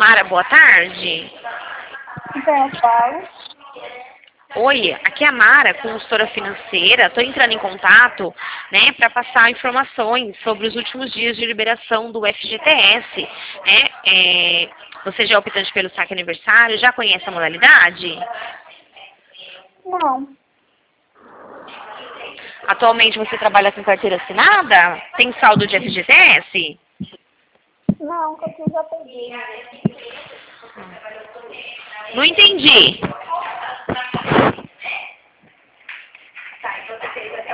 Mara, boa tarde. Então eu falo. Oi, aqui é a Mara, consultora financeira. Estou entrando em contato, né, para passar informações sobre os últimos dias de liberação do FGTS. Né? Você já é optante pelo saque aniversário? Já conhece a modalidade? Não. Atualmente você trabalha com carteira assinada? Tem saldo de FGTS? Não, que eu já peguei. Não entendi.